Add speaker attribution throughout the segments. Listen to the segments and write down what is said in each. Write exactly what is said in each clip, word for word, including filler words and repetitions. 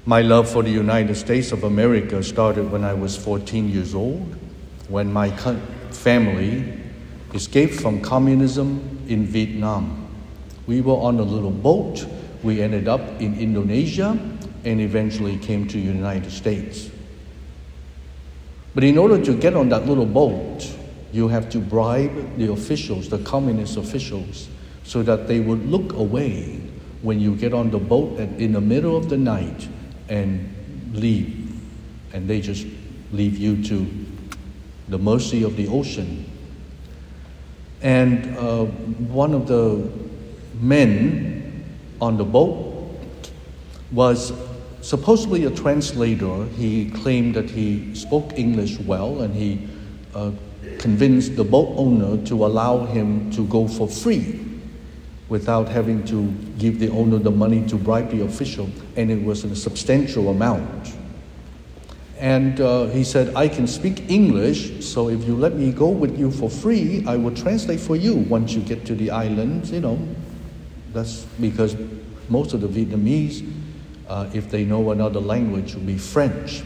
Speaker 1: My love for the United States of America started when I was fourteen years old, when my family escaped from communism in Vietnam. We were on a little boat. We ended up in Indonesia and eventually came to the United States. But in order to get on that little boat, you have to bribe the officials, the communist officials, so that they would look away when you get on the boat at, in the middle of the night and leave. And they just leave you to the mercy of the ocean. And uh, one of the men on the boat was supposedly a translator. He claimed that he spoke English well, and he uh, convinced the boat owner to allow him to go for free without having to give the owner the money to bribe the official, and it was a substantial amount. And uh, he said, I can speak English, so if you let me go with you for free, I will translate for you once you get to the island. You know, that's because most of the Vietnamese, uh, if they know another language, will be French.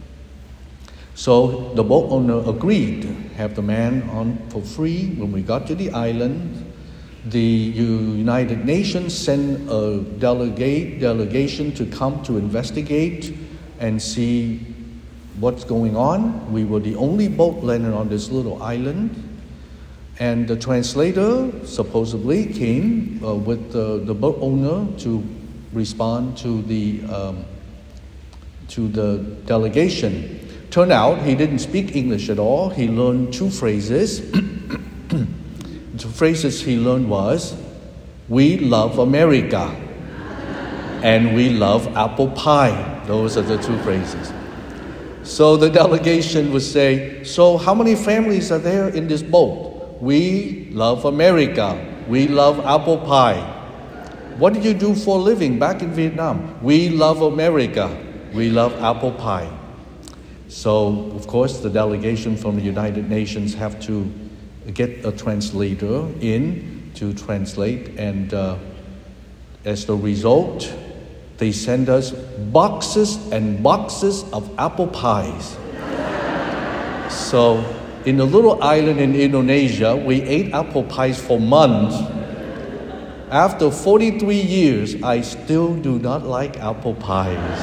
Speaker 1: So the boat owner agreed to have the man on for free. When we got to the island, the United Nations sent a delegate delegation to come to investigate and see what's going on. We were the only boat landed on this little island, and the translator supposedly came uh, with the, the boat owner to respond to the um, to the delegation. Turned out he didn't speak English at all. He learned two phrases. The phrases he learned was, "We love America," and "We love apple pie." Those are the two phrases. So the delegation would say, so how many families are there in this boat? We love America. We love apple pie. What did you do for a living back in Vietnam? We love America. We love apple pie. So, of course, the delegation from the United Nations have to get a translator in to translate, and uh, as the result, they send us boxes and boxes of apple pies. So, in a little island in Indonesia, we ate apple pies for months. After forty-three years, I still do not like apple pies.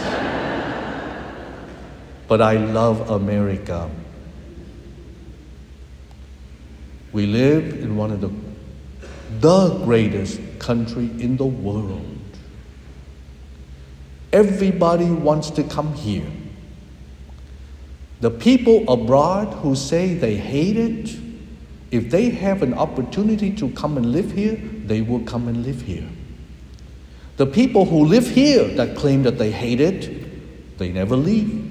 Speaker 1: But I love America. We live in one of the, the greatest country in the world. Everybody wants to come here. The people abroad who say they hate it, if they have an opportunity to come and live here, they will come and live here. The people who live here that claim that they hate it, they never leave.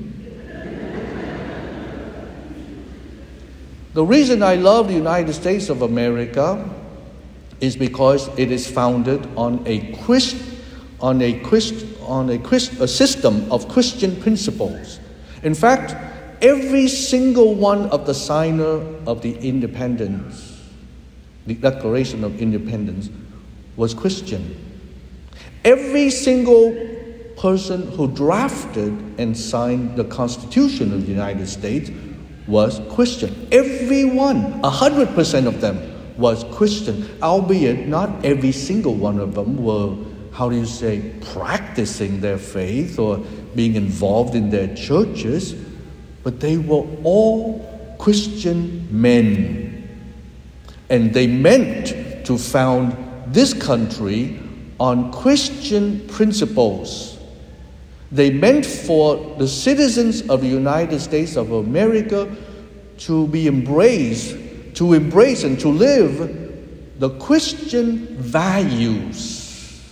Speaker 1: The reason I love the United States of America is because it is founded on a Christ, on a Christ, on a Christ, a system of Christian principles. In fact, every single one of the signer of the independence, the Declaration of Independence, was Christian. Every single person who drafted and signed the Constitution of the United States was Christian. Everyone, a hundred percent of them was Christian, albeit not every single one of them were, how do you say, practicing their faith or being involved in their churches, but they were all Christian men. And they meant to found this country on Christian principles. They meant for the citizens of the United States of America to be embraced, to embrace and to live the Christian values.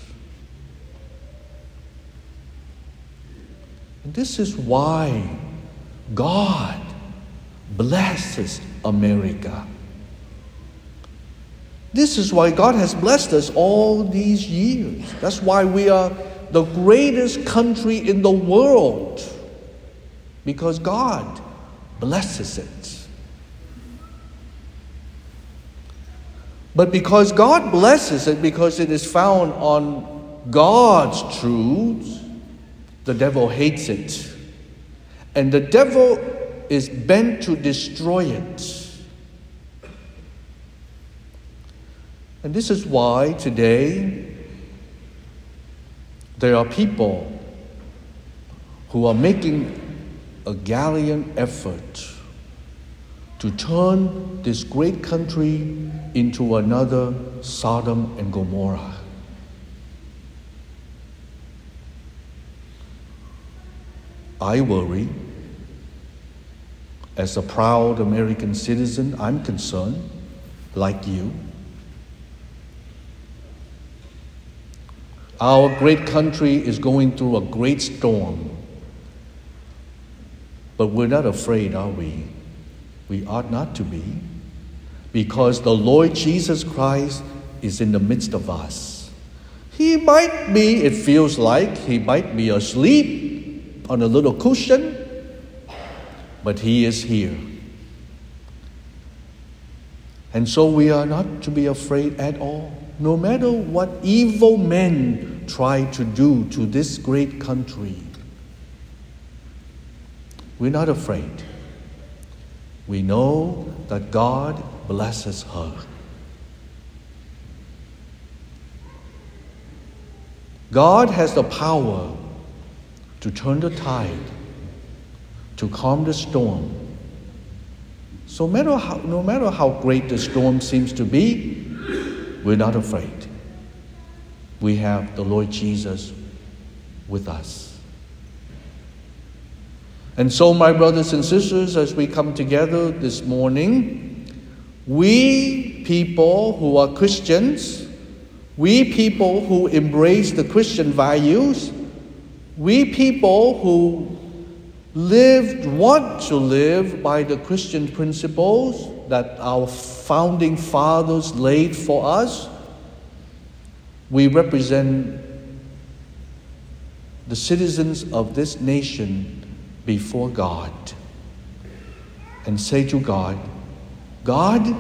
Speaker 1: And this is why God blesses America. This is why God has blessed us all these years. That's why we are the greatest country in the world, because God blesses it. But because God blesses it, because it is found on God's truths, The devil hates it. And the devil is bent to destroy it. And this is why today there are people who are making a gallant effort to turn this great country into another Sodom and Gomorrah. I worry. As a proud American citizen, I'm concerned, like you. Our great country is going through a great storm. But we're not afraid, are we? We ought not to be. Because the Lord Jesus Christ is in the midst of us. He might be, it feels like, he might be asleep on a little cushion, but he is here. And so we are not to be afraid at all. No matter what evil men try to do to this great country, we're not afraid. We know that God blesses her. God has the power to turn the tide, to calm the storm. So no matter how, no matter how great the storm seems to be, we're not afraid. We have the Lord Jesus with us. And so, my brothers and sisters, as we come together this morning, we people who are Christians, we people who embrace the Christian values, we people who lived, want to live by the Christian principles that our founding fathers laid for us, we represent the citizens of this nation before God and say to God, God,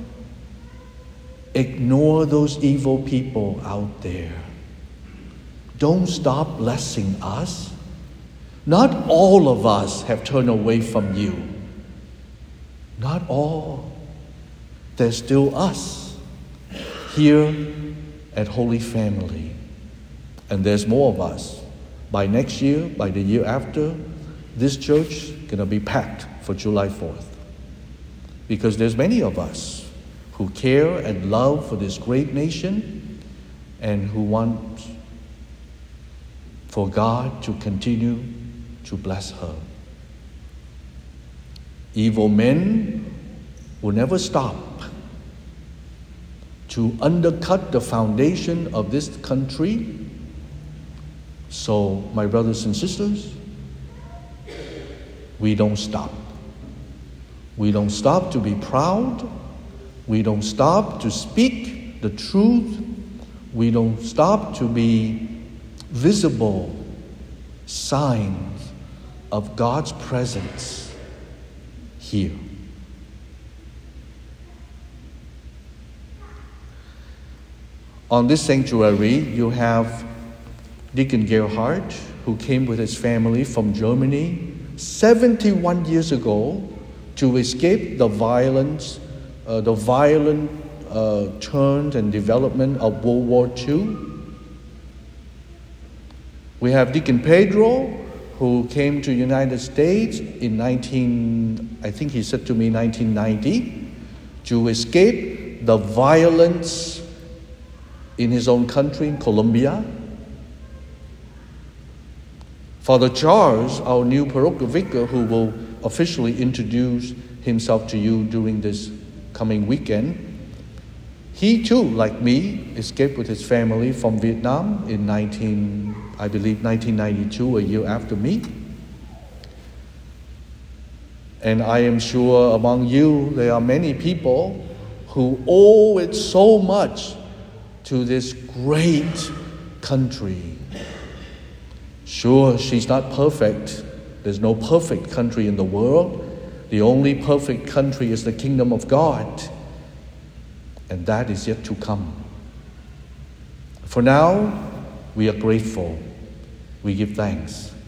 Speaker 1: ignore those evil people out there. Don't stop blessing us. Not all of us have turned away from you. Not all. There's still us here at Holy Family. And there's more of us. By next year, by the year after, this church is going to be packed for July fourth. Because there's many of us who care and love for this great nation and who want for God to continue to bless her. Evil men will never stop to undercut the foundation of this country. So, my brothers and sisters, we don't stop. We don't stop to be proud. We don't stop to speak the truth. We don't stop to be visible signs of God's presence here. On this sanctuary, you have Deacon Gerhard, who came with his family from Germany seventy-one years ago to escape the violence, uh, the violent uh, turn and development of World War Two. We have Deacon Pedro, who came to the United States in nineteen, I think he said to me nineteen ninety, to escape the violence in his own country, in Colombia. Father Charles, our new parochial vicar, who will officially introduce himself to you during this coming weekend, he too, like me, escaped with his family from Vietnam in nineteen, I believe nineteen ninety-two, a year after me. And I am sure among you there are many people who owe it so much to this great country. Sure, she's not perfect. There's no perfect country in the world. The only perfect country is the kingdom of God. And that is yet to come. For now, we are grateful. We give thanks.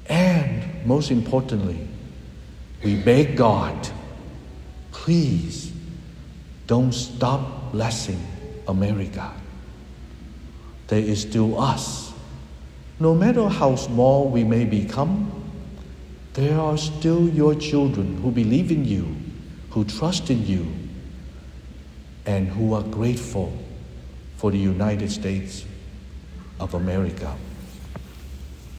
Speaker 1: And most importantly, we beg God, please don't stop blessing America. There is still us. No matter how small we may become, there are still your children who believe in you, who trust in you, and who are grateful for the United States of America.